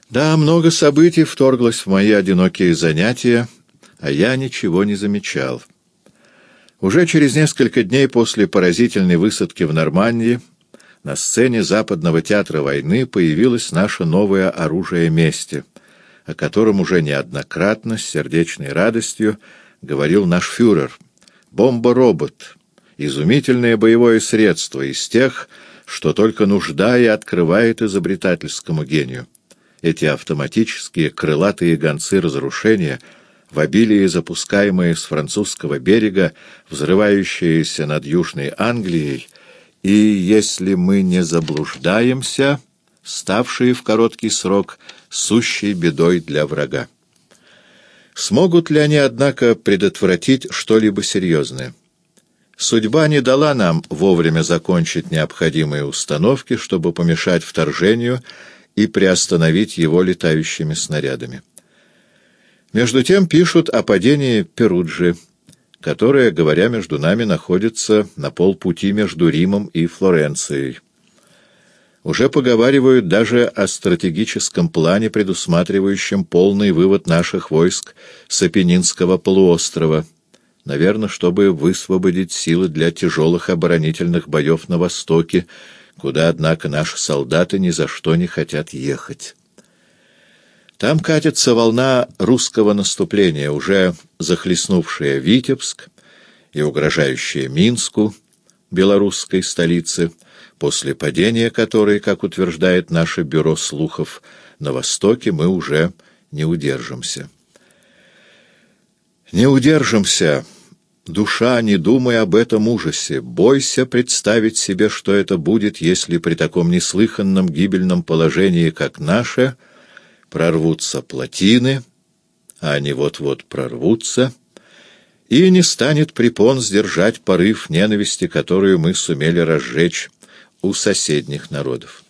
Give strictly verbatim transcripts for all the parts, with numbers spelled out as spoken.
Да, много событий вторглось в мои одинокие занятия, а я ничего не замечал. Уже через несколько дней после поразительной высадки в Нормандии на сцене Западного театра войны появилось наше новое оружие мести, о котором уже неоднократно с сердечной радостью говорил наш фюрер. Бомба-робот — изумительное боевое средство из тех, что только нужда и открывает изобретательскому гению. Эти автоматические крылатые гонцы разрушения, в обилии запускаемые с французского берега, взрывающиеся над Южной Англией, и, если мы не заблуждаемся, ставшие в короткий срок сущей бедой для врага. Смогут ли они, однако, предотвратить что-либо серьезное? Судьба не дала нам вовремя закончить необходимые установки, чтобы помешать вторжению и приостановить его летающими снарядами. Между тем пишут о падении Перуджи, которая, говоря между нами, находится на полпути между Римом и Флоренцией. Уже поговаривают даже о стратегическом плане, предусматривающем полный вывод наших войск с Апеннинского полуострова, наверное, чтобы высвободить силы для тяжелых оборонительных боев на востоке, куда, однако, наши солдаты ни за что не хотят ехать. Там катится волна русского наступления, уже захлестнувшая Витебск и угрожающая Минску, белорусской столице, после падения которой, как утверждает наше бюро слухов, на востоке мы уже не удержимся. Не удержимся. Душа, не думай об этом ужасе. Бойся представить себе, что это будет, если при таком неслыханном гибельном положении, как наше, прорвутся плотины, а они вот-вот прорвутся, и не станет препон сдержать порыв ненависти, которую мы сумели разжечь у соседних народов.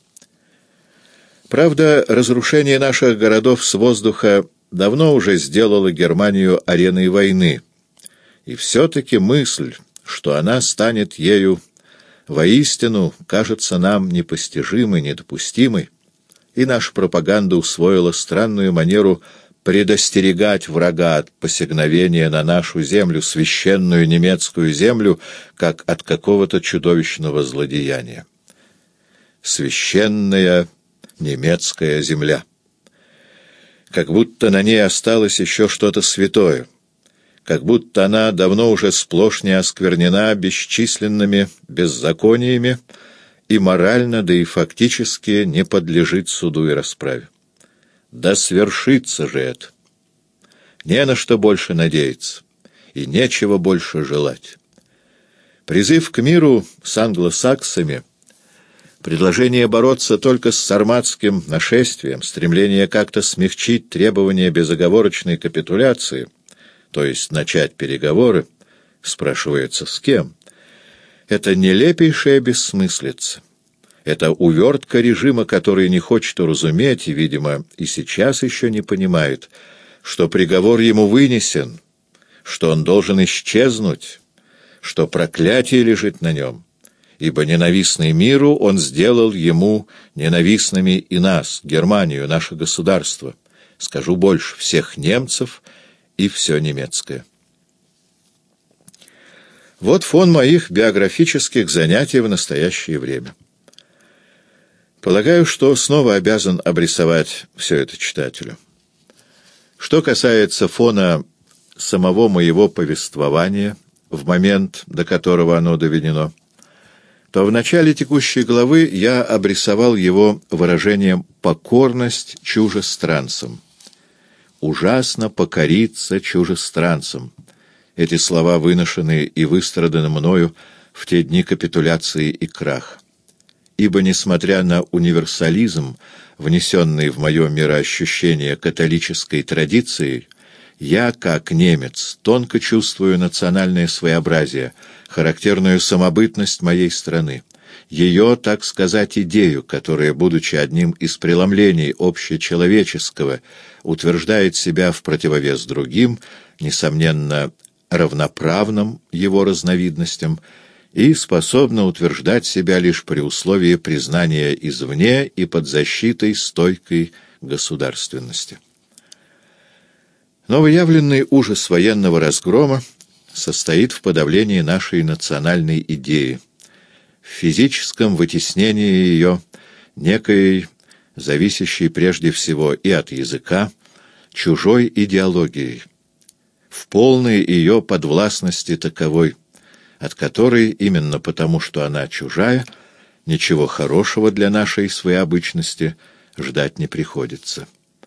Правда, разрушение наших городов с воздуха давно уже сделало Германию ареной войны, и все-таки мысль, что она станет ею воистину, кажется нам непостижимой, недопустимой, и наша пропаганда усвоила странную манеру предостерегать врага от посягновения на нашу землю, священную немецкую землю, как от какого-то чудовищного злодеяния. Священная немецкая земля. Как будто на ней осталось еще что-то святое, как будто она давно уже сплошь не осквернена бесчисленными беззакониями и морально, да и фактически не подлежит суду и расправе. Да свершится же это! Не на что больше надеяться, и нечего больше желать. Призыв к миру с англосаксами, предложение бороться только с сарматским нашествием, стремление как-то смягчить требования безоговорочной капитуляции, то есть начать переговоры, спрашивается, с кем? Это нелепейшая бессмыслица. Это увертка режима, который не хочет уразуметь и, видимо, и сейчас еще не понимает, что приговор ему вынесен, что он должен исчезнуть, что проклятие лежит на нем, ибо ненавистный миру он сделал ему ненавистными и нас, Германию, наше государство, скажу больше, всех немцев и все немецкое. Вот фон моих биографических занятий в настоящее время. Полагаю, что снова обязан обрисовать все это читателю. Что касается фона самого моего повествования, в момент, до которого оно доведено, то в начале текущей главы я обрисовал его выражением «покорность чужестранцам». «Ужасно покориться чужестранцам». Эти слова выношены и выстраданы мною в те дни капитуляции и краха. Ибо, несмотря на универсализм, внесенный в мое мироощущение католической традицией, я, как немец, тонко чувствую национальное своеобразие, характерную самобытность моей страны, ее, так сказать, идею, которая, будучи одним из преломлений общечеловеческого, утверждает себя в противовес другим, несомненно, равноправным его разновидностям, и способна утверждать себя лишь при условии признания извне и под защитой стойкой государственности. Новоявленный ужас военного разгрома состоит в подавлении нашей национальной идеи, в физическом вытеснении ее некой, зависящей прежде всего и от языка, чужой идеологией, в полной ее подвластности таковой, от которой, именно потому что она чужая, ничего хорошего для нашей своеобычности ждать не приходится.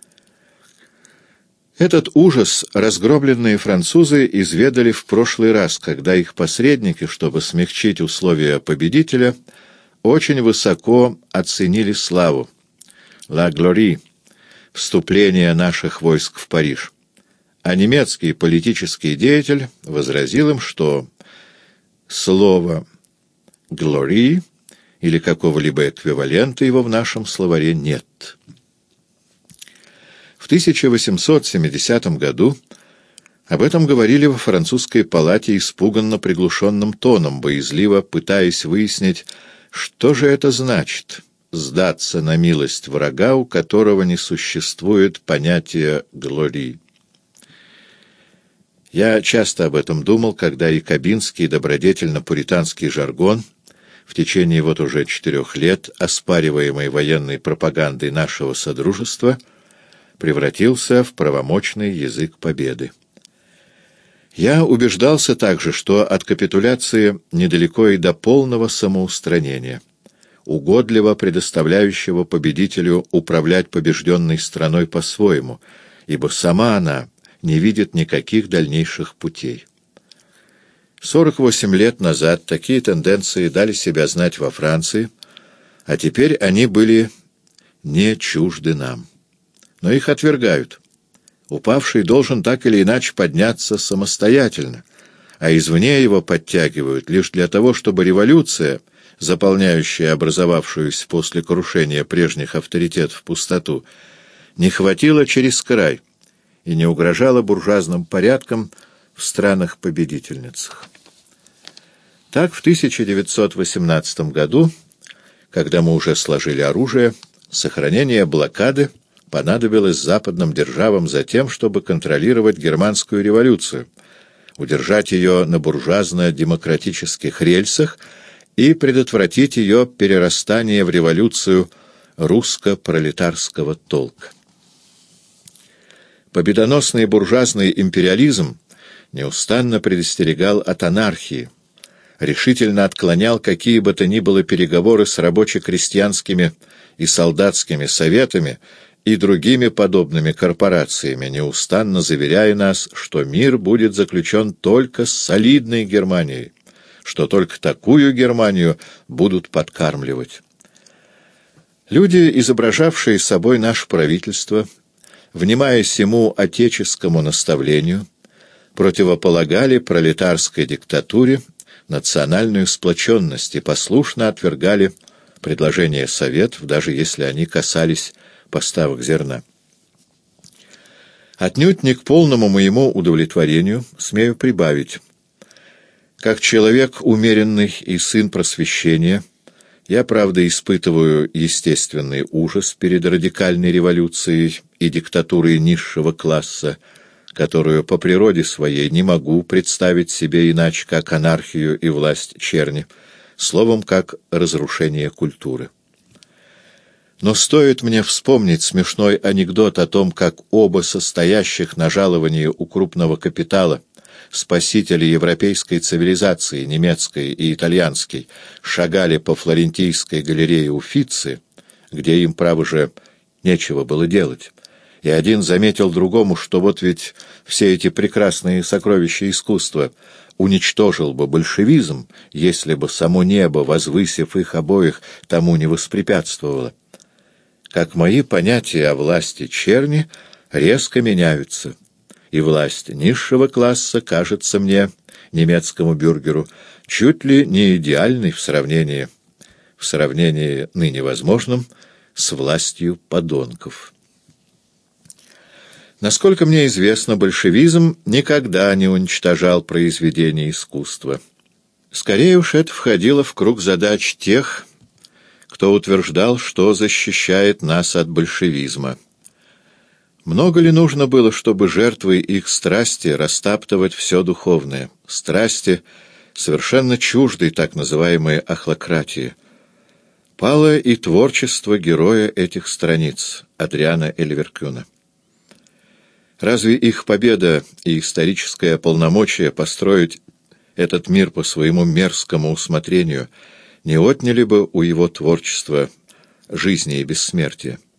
Этот ужас разгромленные французы изведали в прошлый раз, когда их посредники, чтобы смягчить условия победителя, очень высоко оценили славу «La Gloire» — вступление наших войск в Париж. А немецкий политический деятель возразил им, что слово «glory» или какого-либо эквивалента его в нашем словаре нет. В тысяча восемьсот семидесятом году об этом говорили во французской палате испуганно приглушенным тоном, боязливо пытаясь выяснить, что же это значит — сдаться на милость врага, у которого не существует понятия «glory». Я часто об этом думал, когда якобинский добродетельно-пуританский жаргон, в течение вот уже четырех лет оспариваемой военной пропагандой нашего Содружества, превратился в правомочный язык победы. Я убеждался также, что от капитуляции недалеко и до полного самоустранения, угодливо предоставляющего победителю управлять побежденной страной по-своему, ибо сама она не видит никаких дальнейших путей. сорок восемь лет назад такие тенденции дали себя знать во Франции, а теперь они были не чужды нам. Но их отвергают. Упавший должен так или иначе подняться самостоятельно, а извне его подтягивают лишь для того, чтобы революция, заполняющая образовавшуюся после крушения прежних авторитетов пустоту, не хватила через край и не угрожала буржуазным порядкам в странах-победительницах. Так, в тысяча девятьсот восемнадцатом году, когда мы уже сложили оружие, сохранение блокады понадобилось западным державам за тем, чтобы контролировать германскую революцию, удержать ее на буржуазно-демократических рельсах и предотвратить ее перерастание в революцию русско-пролетарского толка. Победоносный буржуазный империализм неустанно предостерегал от анархии, решительно отклонял какие бы то ни было переговоры с рабоче-крестьянскими и солдатскими советами и другими подобными корпорациями, неустанно заверяя нас, что мир будет заключен только с солидной Германией, что только такую Германию будут подкармливать. Люди, изображавшие собой наше правительство, внимая сему отеческому наставлению, противополагали пролетарской диктатуре национальную сплоченность и послушно отвергали предложения советов, даже если они касались поставок зерна. Отнюдь не к полному моему удовлетворению смею прибавить. Как человек умеренный и сын просвещения, я, правда, испытываю естественный ужас перед радикальной революцией и диктатурой низшего класса, которую по природе своей не могу представить себе иначе, как анархию и власть черни, словом, как разрушение культуры. Но стоит мне вспомнить смешной анекдот о том, как оба состоящих на жаловании у крупного капитала спасители европейской цивилизации, немецкой и итальянской, шагали по Флорентийской галерее Уффици, где им, право же, нечего было делать, и один заметил другому, что вот ведь все эти прекрасные сокровища искусства уничтожил бы большевизм, если бы само небо, возвысив их обоих, тому не воспрепятствовало. Как мои понятия о власти черни резко меняются, и власть низшего класса кажется мне, немецкому бюргеру, чуть ли не идеальной в сравнении, в сравнении ныне возможным с властью подонков. Насколько мне известно, большевизм никогда не уничтожал произведения искусства. Скорее уж это входило в круг задач тех, кто утверждал, что защищает нас от большевизма. Много ли нужно было, чтобы жертвой их страсти растаптывать все духовное, страсти, совершенно чуждой так называемой ахлократии? Пало и творчество героя этих страниц, Адриана Эльверкюна. Разве их победа и историческое полномочие построить этот мир по своему мерзкому усмотрению не отняли бы у его творчества жизни и бессмертия?